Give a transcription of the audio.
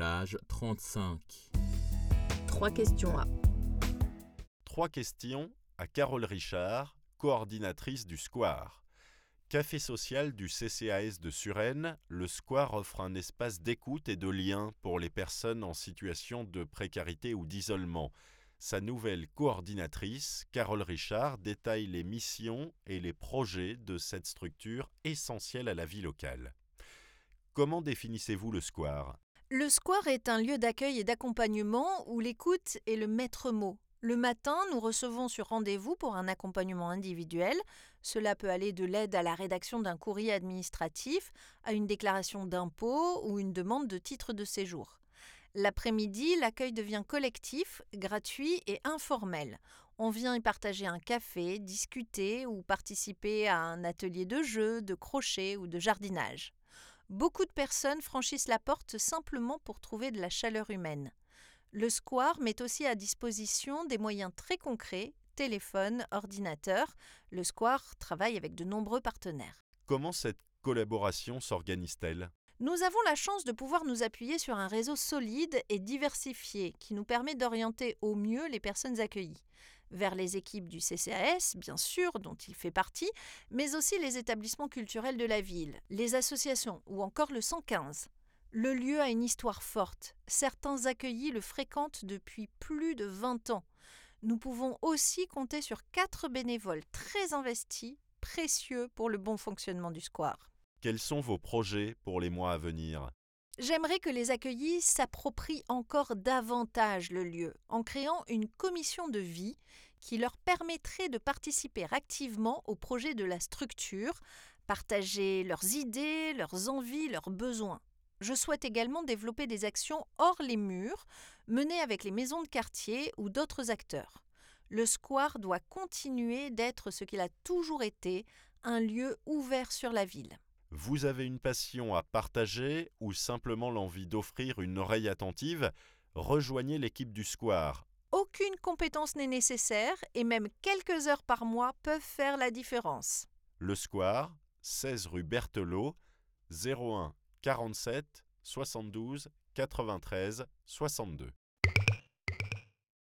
Décalage 35. 3 questions à 3 questions à Carole Richard, coordinatrice du Square. Café social du CCAS de Suresnes, le Square offre un espace d'écoute et de lien pour les personnes en situation de précarité ou d'isolement. Sa nouvelle coordinatrice, Carole Richard, détaille les missions et les projets de cette structure essentielle à la vie locale. Comment définissez-vous le Square ? Le Square est un lieu d'accueil et d'accompagnement où l'écoute est le maître mot. Le matin, nous recevons sur rendez-vous pour un accompagnement individuel. Cela peut aller de l'aide à la rédaction d'un courrier administratif, à une déclaration d'impôt ou une demande de titre de séjour. L'après-midi, l'accueil devient collectif, gratuit et informel. On vient y partager un café, discuter ou participer à un atelier de jeu, de crochet ou de jardinage. Beaucoup de personnes franchissent la porte simplement pour trouver de la chaleur humaine. Le Square met aussi à disposition des moyens très concrets, téléphone, ordinateur. Le Square travaille avec de nombreux partenaires. Comment cette collaboration s'organise-t-elle ? Nous avons la chance de pouvoir nous appuyer sur un réseau solide et diversifié qui nous permet d'orienter au mieux les personnes accueillies. Vers les équipes du CCAS, bien sûr, dont il fait partie, mais aussi les établissements culturels de la ville, les associations ou encore le 115. Le lieu a une histoire forte. Certains accueillis le fréquentent depuis plus de 20 ans. Nous pouvons aussi compter sur 4 bénévoles très investis, précieux pour le bon fonctionnement du Square. Quels sont vos projets pour les mois à venir ? J'aimerais que les accueillis s'approprient encore davantage le lieu en créant une commission de vie qui leur permettrait de participer activement au projet de la structure, partager leurs idées, leurs envies, leurs besoins. Je souhaite également développer des actions hors les murs, menées avec les maisons de quartier ou d'autres acteurs. Le Square doit continuer d'être ce qu'il a toujours été, un lieu ouvert sur la ville. Vous avez une passion à partager ou simplement l'envie d'offrir une oreille attentive ? Rejoignez l'équipe du Square. Aucune compétence n'est nécessaire et même quelques heures par mois peuvent faire la différence. Le Square, 16 rue Berthelot, 01 47 72 93 62.